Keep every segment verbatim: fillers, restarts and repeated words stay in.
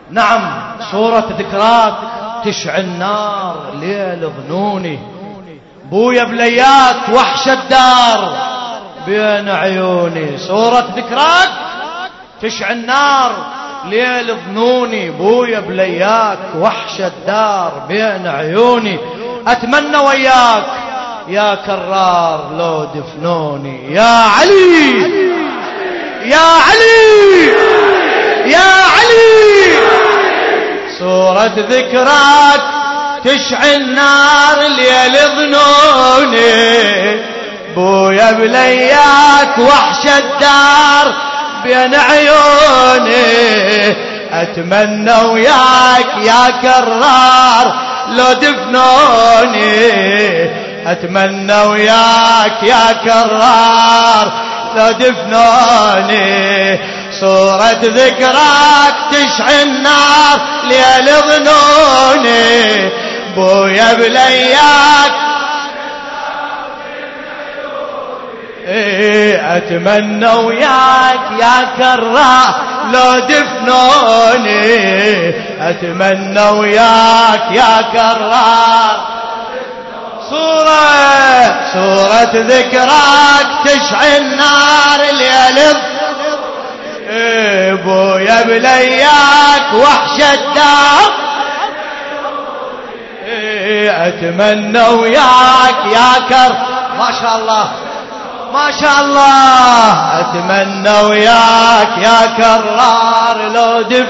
نعم صورة ذكراك تشعل نار ليل ظنوني، بويا بلياك وحش الدار بين عيوني. صورة ذكراك تشعل نار ليل ظنوني، بويا بلياك وحش الدار بين عيوني. أتمنى وياك يا كرار لو دفنوني. يا علي يا علي يا علي، صورة ذكراك تشعل نار ليل ظنوني، بويا بلياك وحش الدار بين عيوني. أتمنى وياك يا كرار لو دفنوني، أتمنى وياك يا كرار لو دفنوني. صورة ذكراك تشعل نار ليل ظنوني، بويا بلياك أتمنى وياك يا كرار لو دفنوني، أتمنى وياك يا كرار. صورة صورة ذكراك تشعل نار ليل بويا بلياك وحش الدار، أتمنى وياك يا كر ما شاء الله ما شاء الله، أتمنى وياك يا كرار لو دف.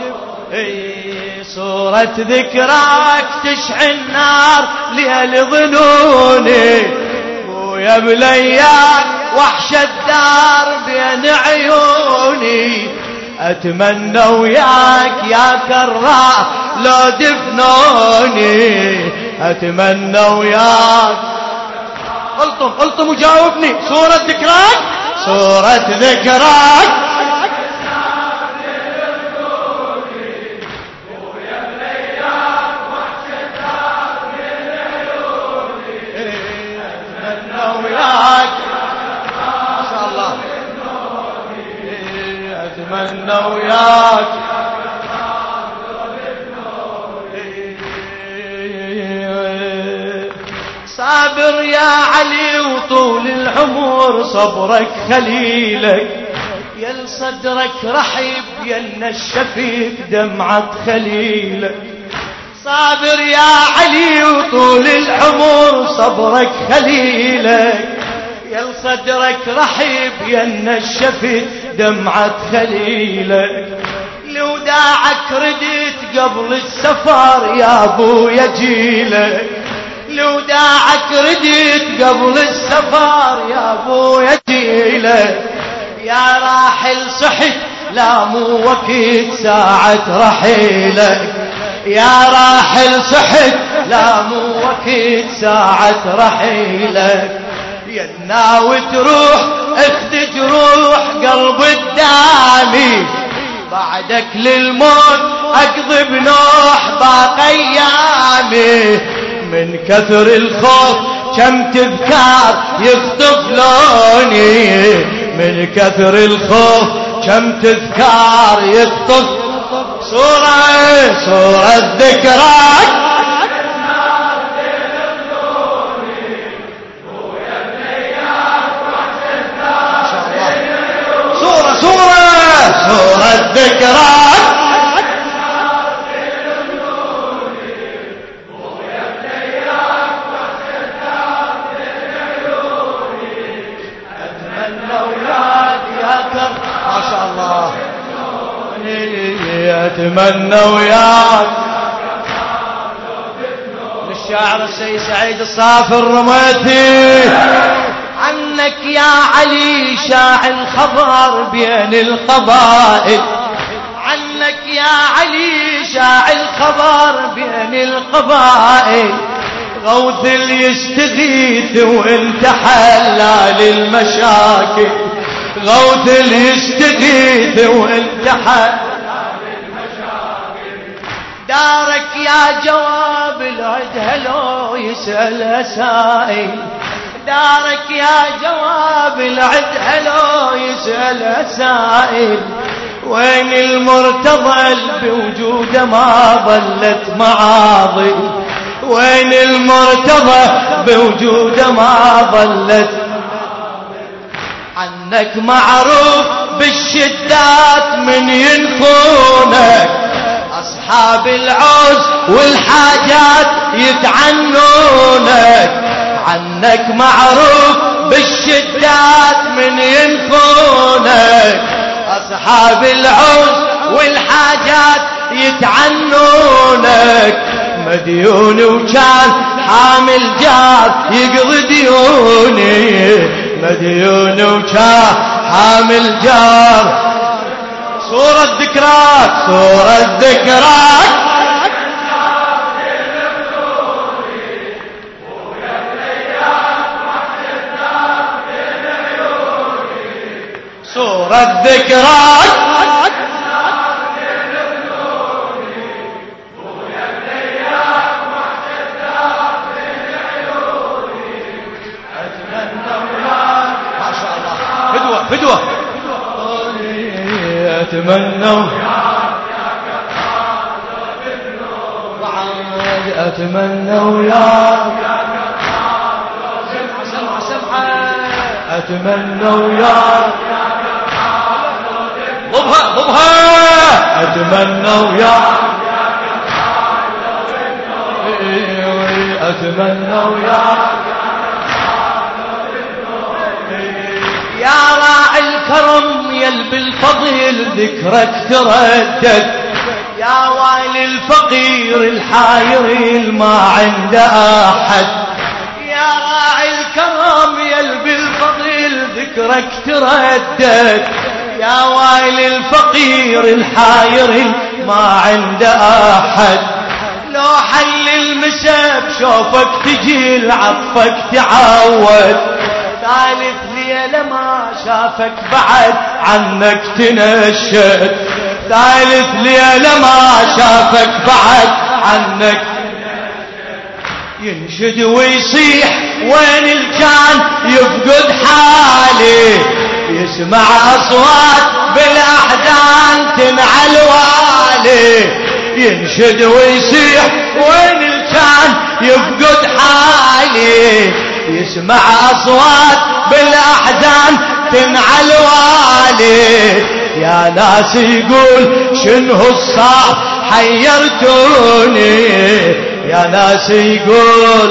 صورة ذكراك تشعل نار ليل ظنوني، بويا بلياك وحش الدار بين عيوني. أتمنى وياك يا كرار لو دفنوني، أتمنى وياك. قلتم قلتم وجاوبني. صورة ذكراك صورة ذكراك أتمنى وياك ما شاء الله، أتمنى وياك. صابر يا علي وطول العمر صبرك خليلك، يل صدرك رحيب يلنا الشفيق دمعة خليلك. صابر يا علي وطول العمر صبرك خليلك، يل صدرك رحيب يلنا الشفيق دمعة خليلك. لوداعك رديت قبل السفر يا ابويا جيلك، لوداعك رديت قبل السفر يا ابويا جيلك. يا راحل صحت لا مو وقت ساعة رحيلك، يا راحل صحت لا مو وقت ساعة رحيلك. يا ناوي تروح اخذ جروح قلب الدامي، بعدك للموت اقضي بنوح باقي ايامي. من كثر الخوف كم تذكار يخطف لوني، من كثر الخوف كم تذكار يخطف. صورة صورة ذكراك صورة صورة صورة ذكراك أتمنى وياك. للشاعر السيد سعيد الصافي الرميثي. عنك يا علي شاع الخبر بين القبائل، عنك يا علي شاع الخبر بين القبائل. غوث اللي يستغيث وانت حلال المشاكل، غوث اللي يستغيث وانت حلال. دارك يا جواب العد هلو يسأل سائل، دارك يا جواب العد هلو يسأل سائل. وين المرتضى بوجوده ما ظلت معاضي، وين المرتضى بوجوده ما ظلت. عنك معروف بالشدات من ينفونك، أصحاب العوز والحاجات يتعنونك. عنك معروف بالشدات من ينفونك، أصحاب العوز والحاجات يتعنونك. مديون وكان حامل جار يقضي ديوني، مديون وكان حامل جار. صورة ذكراك صورة ذكراك صورة ذكراك فدوة أتمنى بعد أتمنى وياك سمحة سمحة سمحة أتمنى وياك ضبها ضبها أتمنى وياك أتمنى وياك يا راعي الكرم يل بالفضل ذكرك تردد، يا ويل الفقير الحاير الما عنده أحد. يا راعي الكرم يل بالفضل ذكرك تردد، يا ويل الفقير الحاير الما عنده أحد. لو حل المسب شوفك تجي العطفك تعود، ثالث ليلة ما شافك بعد عنك تنشد، ثالث ليلة ما شافك بعد عنك ينشد ويصيح وين الكان يفقد حالي، يسمع أصوات بالأحزان تنعل والي. ينشد ويصيح وين الكان يفقد حالي، يسمع أصوات بالأحزان تنعل والي. يا ناس يقول شنو الصعب حيرتوني، يا ناس يقول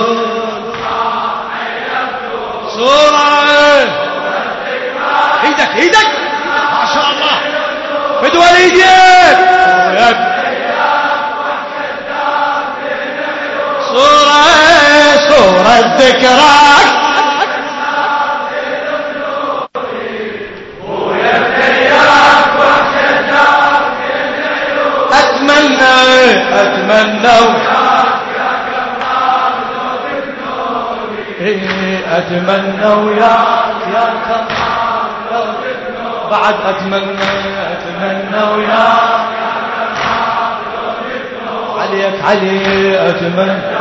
صورة ايدك ايدك ما شاء الله فدوى ايديك صورة صورة ذكراك أتمنى أتمنى أتمنى وياك يا كرام بعد أتمنى أتمنى وياك عليك علي أتمنى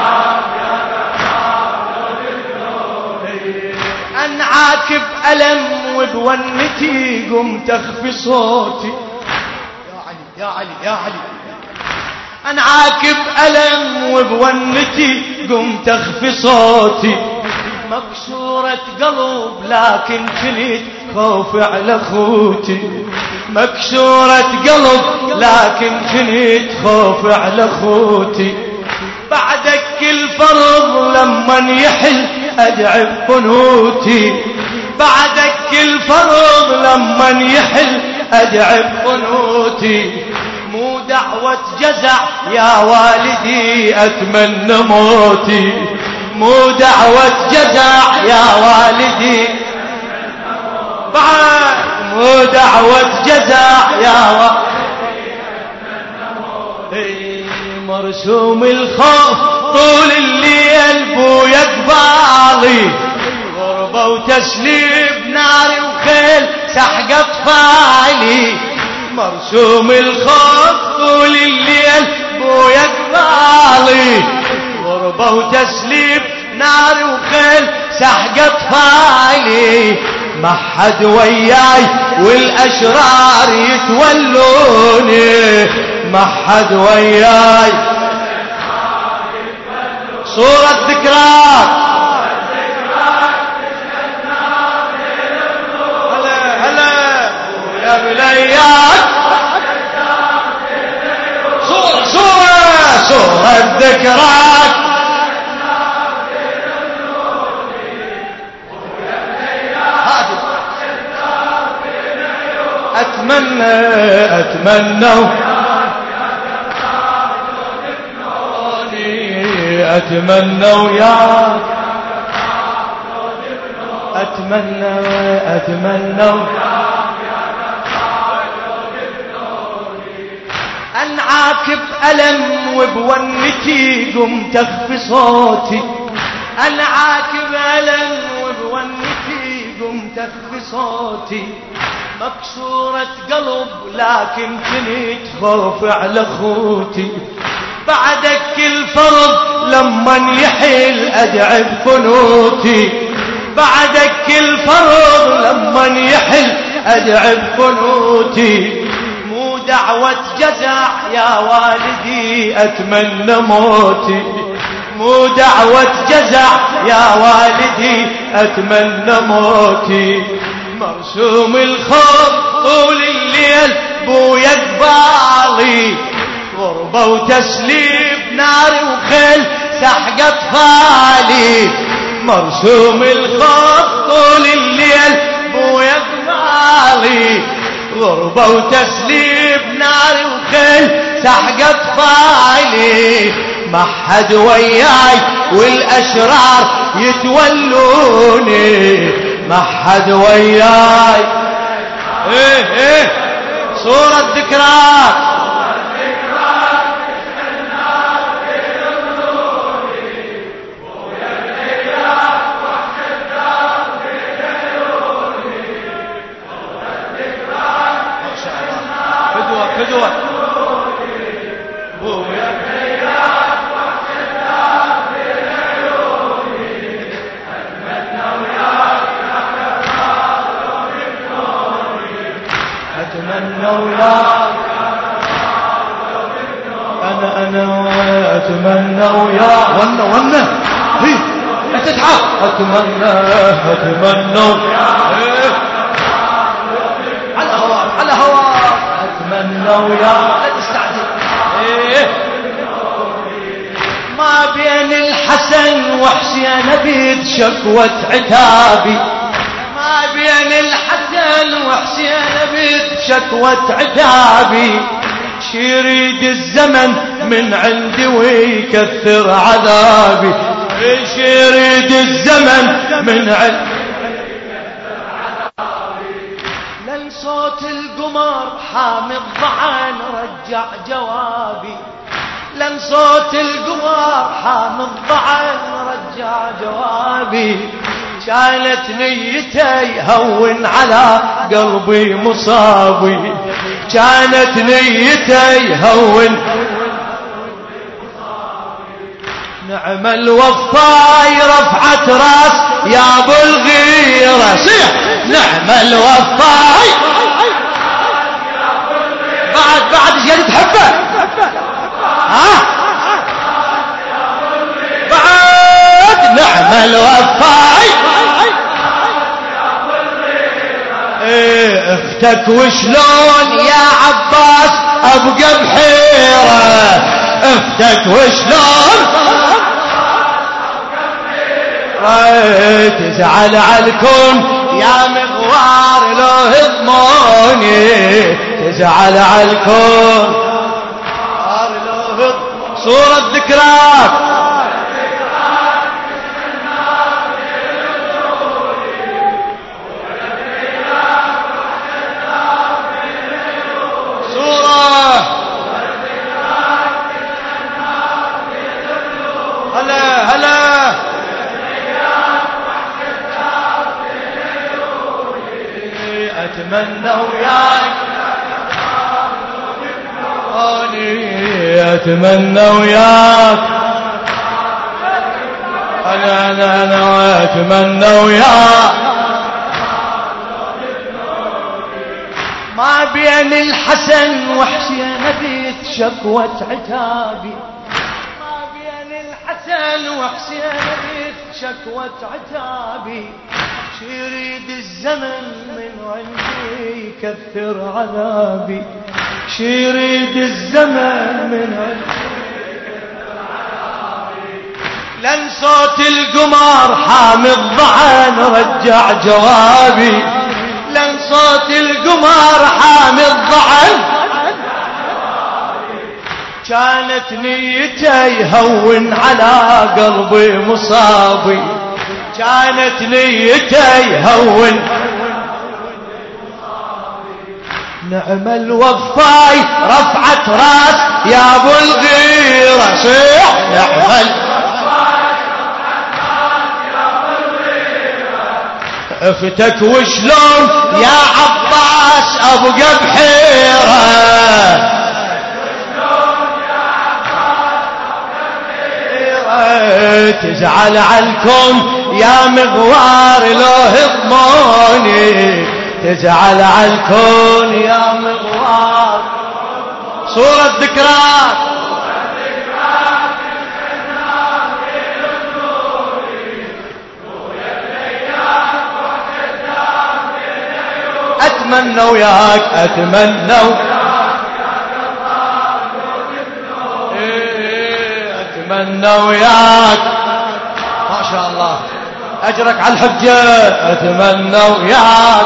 أنعاك بألم وبونتي قمت أخفي صوتي. يا علي يا علي يا علي أنعاك بألم وبونتي قمت أخفي صوتي. مكسورة قلب لكن كنت خوفي على خوتي، مكسورة قلب لكن كنت خوفي على خوتي. بعدك الفرض لما يحل أدعي بقنوتي، بعدك الفرض لما يحل أدعي بقنوتي. مو دعوة جزع يا والدي أتمنى موتي، مو دعوة جزع يا والدي بعد مو دعوة جزع يا والدي أتمنى موتي. مرسوم الخوف طول الليل بويا قبالي، غربة وتسليب ناري وخيل سحق أطفالي. مرسوم الخوف طول الليل بويا قبالي، غربة وتسليب ناري وخيل سحق أطفالي. ما حد وياي والأشرار يتولوني، ما حد وياي. صورة ذكراك هلا هلا يا بليات. صورة صورة صورة ذكراك أتمنى أتمنى أتمنى وياك، أتمنى أتمنى أنعاكب ألم وبونتي قمت أخفي صوتي، أنعاكب ألم وبونتي قمت أخفي صوتي، مكسورة قلب لكن كنت خوف على خوتي، بعدك الفرض لما يحل أدعي بقنوتي، بعدك الفرض لما يحل أدعي بقنوتي، مو دعوة جزع يا والدي أتمنى موتي، مو دعوة جزع يا والدي أتمنى موتي، مرسوم الخوف طول الليل بويا قبالي، غربة وتسليب ناري وخيل سحق أطفالي، مرسوم الخوف طول الليل بويا قبالي، غربة وتسليب ناري وخيل سحق أطفالي، ما حد وياي والأشرار يتولوني، ما حد وياي. ايه ايه صورة ذكراك فدوة فدوة أتمنى وياك، أنا أنا أتمنى وياك، ونا ونا هي لا تتعب، أتمنى أتمنى وياك على هواك على هواك، أتمنى وياك لا تستعجل. إيه ما بين الحسن وحسين بيد شكوة عتابي، ما بين الحسن وحسين بيد شكوة عتابي، شيريد الزمن من عندي ويكثر عذابي، شيريد الزمن من عندي لن صوت القمر حامي الضعن رجع جوابي، لن صوت القمر حامي الضعن رجع جوابي، كانت نيتي هون على قلبي مصابي، كانت نيتي هون نعم الوفاي رفعت راس يا ابو الغيرة، صيح نعم الوفاي بعد بعد ايش قاعد تحبه ها بعد نعم الوفاي ايه اختك وشلون يا عباس ابقى بحيرة، اختك وشلون تزعل عليكم يا مغوار لو هضموني، تزعل عليكم لو هض. صورة ذكراك هلا هلا أتمنى وياك أتمنى وياك أنا أنا أنا أتمنى وياك بين الحسن وحسين بيت شكوة عتابي، ما بين الحسن وحسين بيت شكوة عتابي، شيريد الزمن من عندي يكثر عذابي، شيريد الزمن من عندي يكثر عذابي، لن صوت القمر حامي الضعن رجع جوابي، لن صوت القمر حامي الضعن، كانت نيته يهون على قلبي مصابي، كانت نيته يهون. نعم الوفاي رفعت راس يا ابو الغيرة، صيح نعم الوفاي رفعت راس يا ابو الغيرة، افتك وشلون يا عباس ابقى بحيرة، تزعل عنكم يا مغوار لو هضموني، تزعل عنكم يا مغوار. صورة ذكرات اتمنى وياك اتمنى اتمنى وياك، ما شاء الله اجرك على الحجة، اتمنى وياك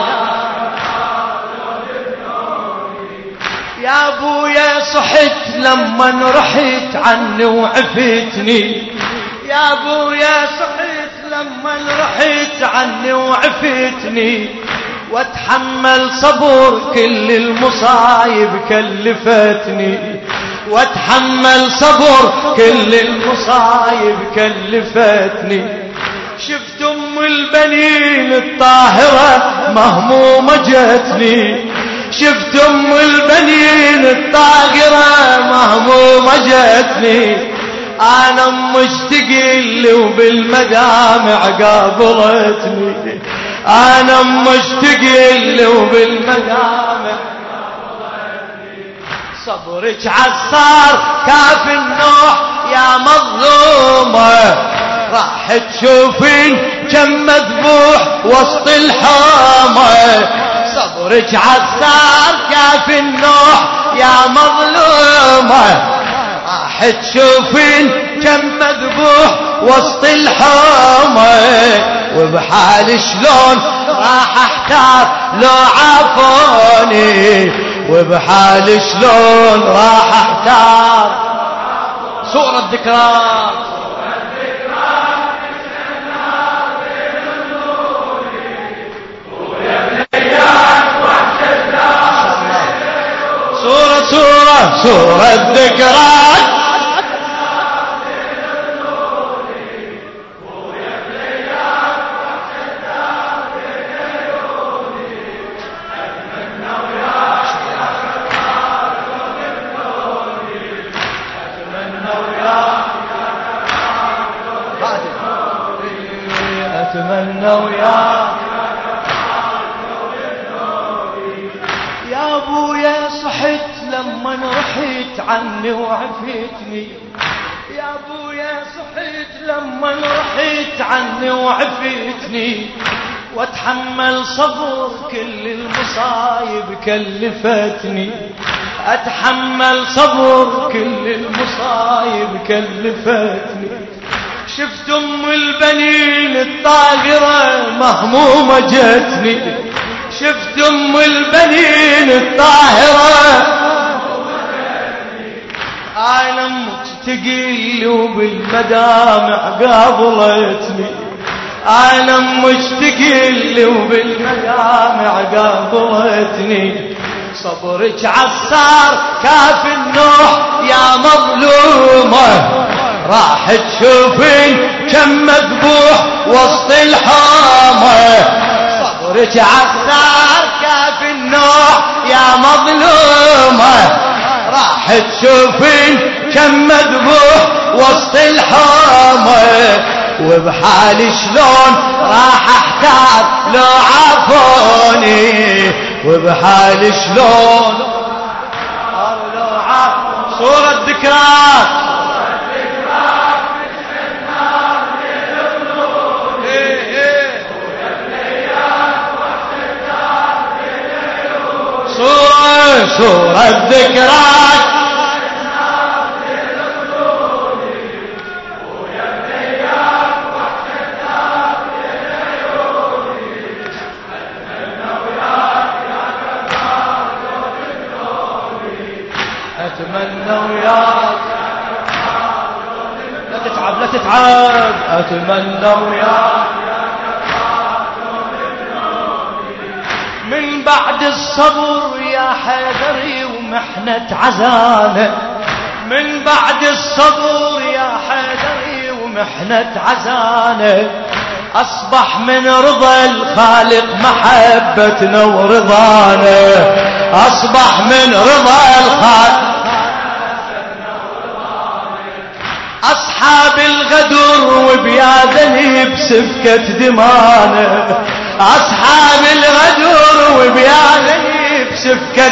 يا ابويا صحت لما رحت عني وعفتني، يا ابويا صحت لما رحت عني وعفتني، واتحمل صبر كل المصايب كلفتني، واتحمل صبر كل المصايب كلفتني، شفت ام البنين الطاهرة مهمومة جتني، شفت ام البنين الطاهرة مهمومة جتني، انا مشتقل وبالمدامع قابلتني، انا مشتقل وبالمدامع صبرك عالصار كاف النوح يا مظلومة، راح تشوفين كم مذبوح وسط الحومة، صبرك عالصار كاف النوح يا مظلومة، راح تشوفين كم مذبوح وسط الحومة، وبحال شلون راح احتار لو عافوني، وبحال شلون راح احتار. صورة ذكرات صورة صورة صورة ذكرات اتمنى وياك يا ابويا صحت لما رحت عني وعفتني، يا ابويا صحت لما رحت عني وعفتني، واتحمل صبر كل المصايب كلفتني، اتحمل صبر كل المصايب كلفتني، شفت ام البنين الطاهرة مهمومة جتني، شفت ام البنين الطاهرة انا مشتقل وبالمدامع قابلتني، انا مشتقل وبالمدامع قابلتني، صبرك عالصار كاف النوح يا مظلومة، راح تشوفين كم مذبوح وسط الحومة، صبرك عالصار كاف النوح يا مظلومة، راح تشوفين كم مذبوح وسط الحومة، وبحال شلون راح احتار لو عافوني، وبحالي شلون صورة ذكراك صورة صورة ذكراك أتمنى وياك لا تتعب لا تتعب أتمنى وياك من بعد الصبر يا حيدري ومحنة عزانة من بعد الصبر يا حيدري ومحنة عزانة أصبح من رضا الخالق محبتنا ورضانا أصبح من رضا الخالق أصحاب الغدر وبيادني بسفكة دمانة أصحاب الغدر وبيادني بسفكة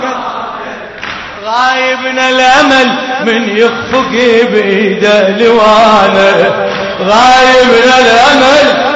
غايبنا الأمل من يخفق بإيده لوانه غايبنا الأمل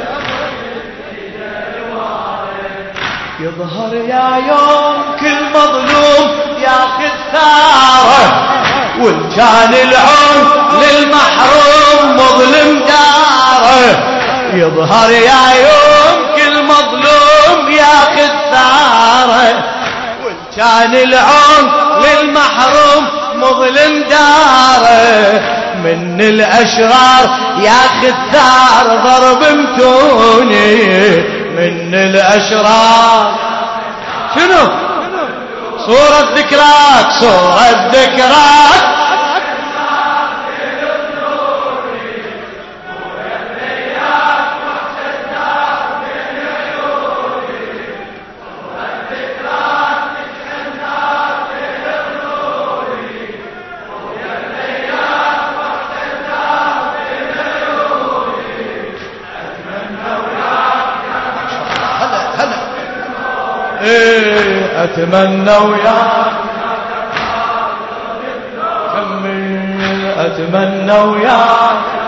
يظهر يا يوم كل مظلوم ياخذ ثاره وإن كان العون للمحروم مظلم داره يظهر يا يوم كل مظلوم ياخذ ثاره وإن كان العون للمحروم مظلم داره من الأشرار ياخذ ثار ضرب متوني من الأشرار شنو صورة ذكراك صورة ذكراك أتمنى وياك أتمنى وياك